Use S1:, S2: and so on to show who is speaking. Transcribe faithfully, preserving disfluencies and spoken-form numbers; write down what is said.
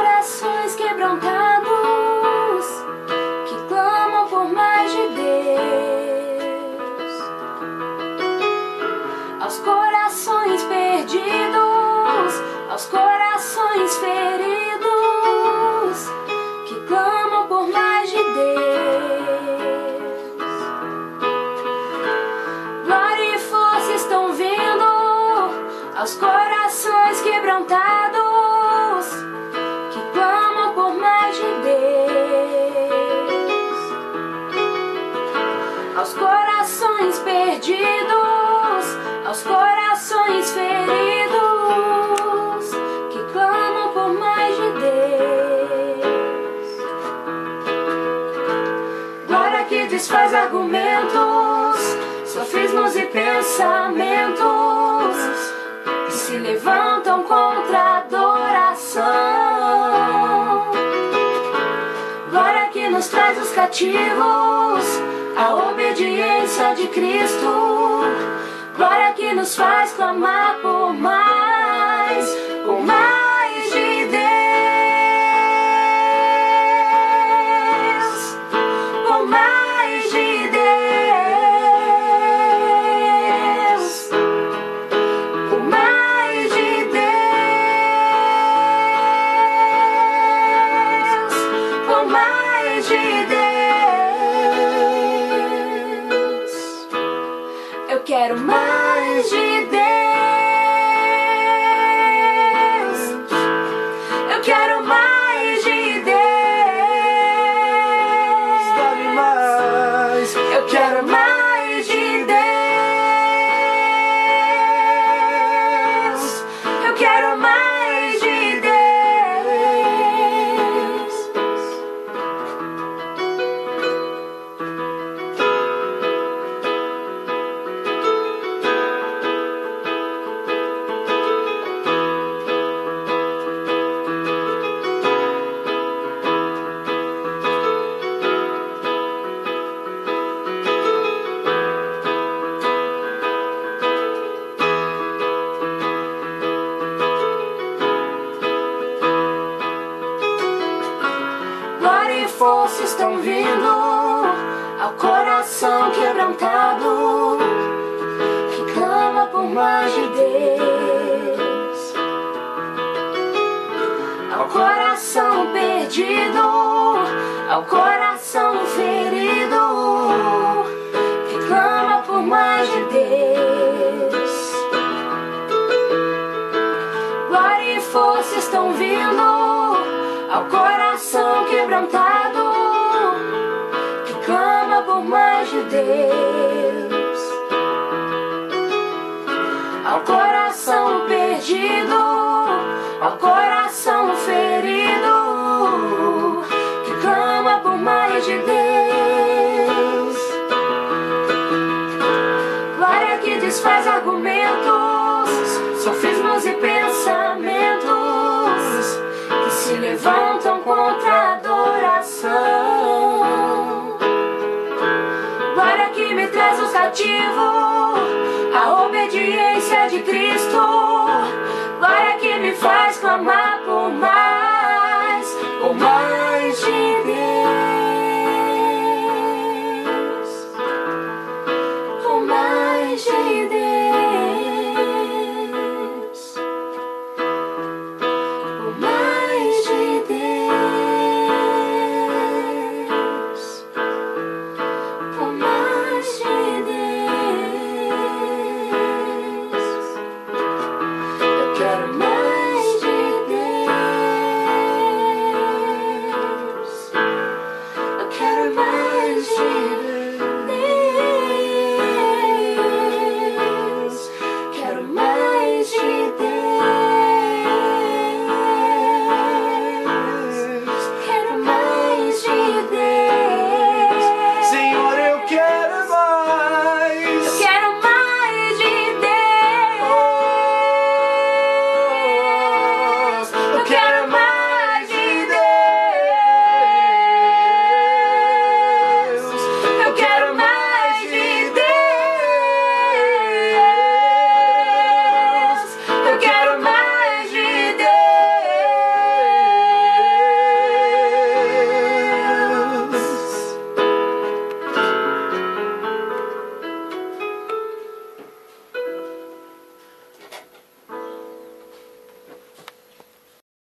S1: corações quebrantados que clamam por mais de Deus, aos corações perdidos, aos corações feridos que clamam por mais de Deus. Glória e força estão vindo aos corações quebrantados que clamam por mais de Deus, aos corações perdidos, aos corações feridos que clamam por mais de Deus. Glória que desfaz argumentos, sofismos e pensamentos que se levantam contra a adoração. Glória que nos traz os cativos à obediência de Cristo. Glória que nos faz clamar por mais, por mais de Deus, por mais de Deus, por mais de Deus, por mais de Deus. Eu quero mais de Deus. Eu quero mais de Deus.
S2: Dá-me mais.
S1: Eu quero mais de Deus. Eu quero mais de Deus. Glória e força estão vindo ao coração quebrantado que clama por mais de Deus, ao coração perdido, ao coração ferido que clama por mais de Deus. Glória e força estão vindo ao coração quebrantado que clama por mais de Deus, ao coração perdido, ao coração ferido que clama por mais de Deus. Glória que desfaz argumentos, sofismos e pensamentos que se levantam contra a adoração. Glória que me traz os cativos à obediência de Cristo. Glória que me faz clamar por mais.